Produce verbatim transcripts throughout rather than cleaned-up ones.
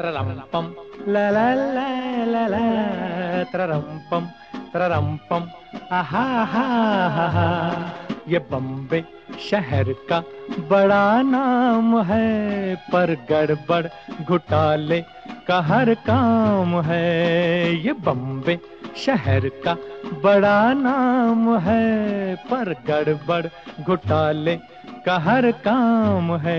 तररम्पम ला ला ला ला ला तररम्पम तररम्पम आहा हा हा हा। ये बम्बे शहर का बड़ा नाम है, पर गड़बड़ घोटाले का हर काम है। ये बम्बे शहर का बड़ा नाम है, पर गड़बड़ घोटाले का हर काम है।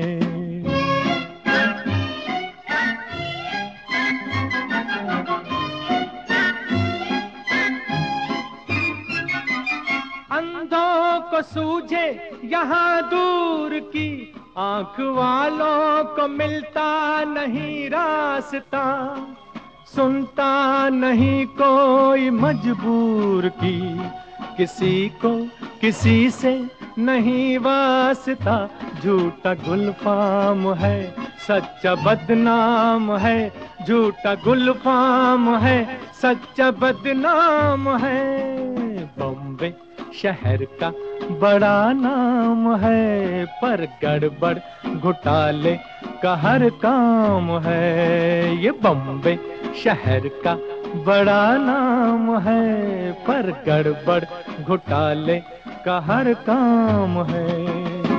अंधों को सूझे यहाँ दूर की, आंख वालों को मिलता नहीं रास्ता, सुनता नहीं कोई मजबूर की, किसी को किसी से नहीं वास्ता। झूठा गुलफाम है सच्चा बदनाम है, झूठा गुलफाम है सच्चा बदनाम है। बम्बे शहर का बड़ा नाम है, पर गड़बड़ घोटाले का हर काम है। ये बम्बे शहर का बड़ा नाम है, पर गड़बड़ घोटाले का हर काम है।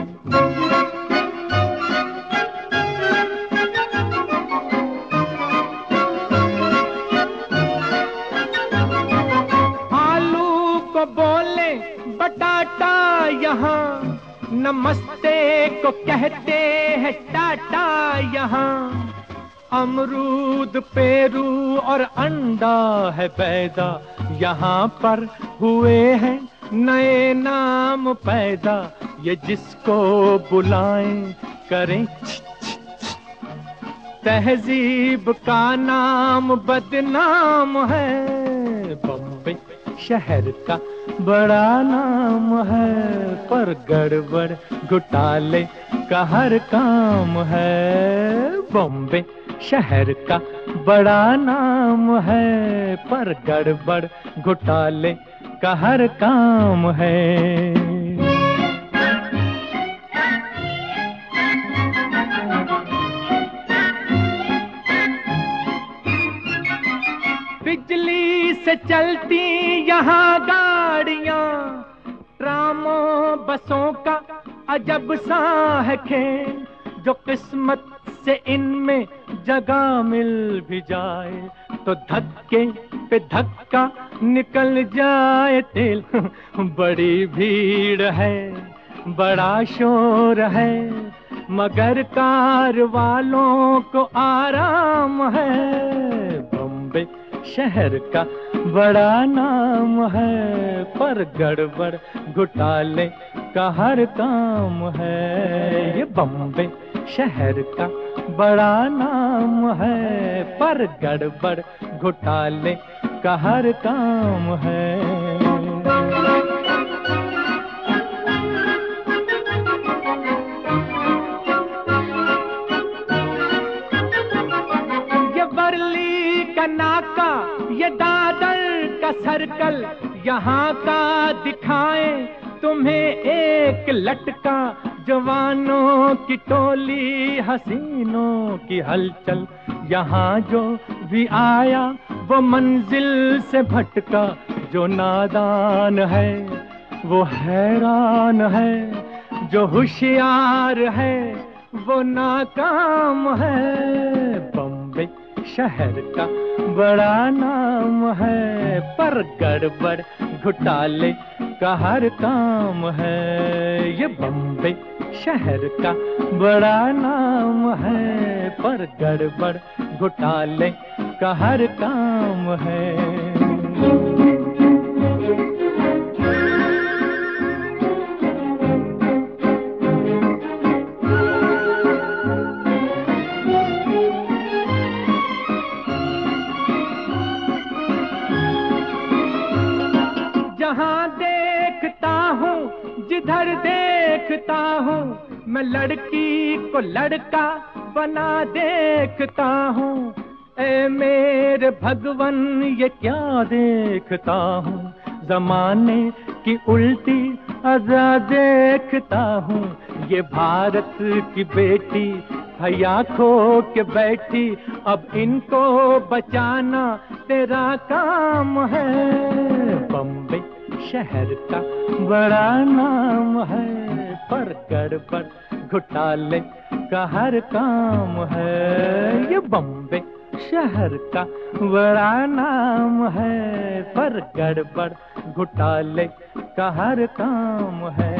बोले बटाटा यहाँ, नमस्ते को कहते हैं टाटा यहाँ। अमरूद पेरू और अंडा है पैदा, यहाँ पर हुए हैं नए नाम पैदा। ये जिसको बुलाएं करें तहजीब का नाम बदनाम है। बम्बे शहर का बड़ा नाम है, पर गड़बड़ घोटाले का हर काम है। बम्बे शहर का बड़ा नाम है, पर गड़बड़ घोटाले का हर काम है। बिजली से चलती यहाँ गाड़ियाँ, ट्रामों बसों का अजब सा है खेल। जो किस्मत से इनमें जगह मिल भी जाए, तो धक्के पे धक्का निकल जाए तेल। बड़ी भीड़ है बड़ा शोर है, मगर कार वालों को आराम है। बम्बे शहर का बड़ा नाम है, पर गड़बड़ घोटाले का हर काम है। ये बम्बे शहर का बड़ा नाम है, पर गड़बड़ घोटाले का हर काम है। नाका ये दादर का सर्कल, यहाँ का दिखाएं तुम्हें एक लटका। जवानों की टोली हसीनों की हलचल, यहाँ जो भी आया वो मंजिल से भटका। जो नादान है वो हैरान है, जो होशियार है वो नाकाम है। बम्बे शहर का बड़ा नाम है, पर गड़बड़ घोटाले का हर काम है। ये बम्बे शहर का बड़ा नाम है, पर गड़बड़ घोटाले का हर काम है। जहाँ देखता हूँ जिधर देखता हूँ, मैं लड़की को लड़का बना देखता हूँ। ऐ मेरे भगवन ये क्या देखता हूँ, जमाने की उल्टी अदा देखता हूँ। ये भारत की बेटी भैया खो के बैठी, अब इनको बचाना तेरा काम है। बम्बई शहर का बड़ा नाम है, पर गड़बड़ घोटाले का हर काम है। ये बम्बई शहर का बड़ा नाम है, पर गड़बड़ घोटाले का हर काम है।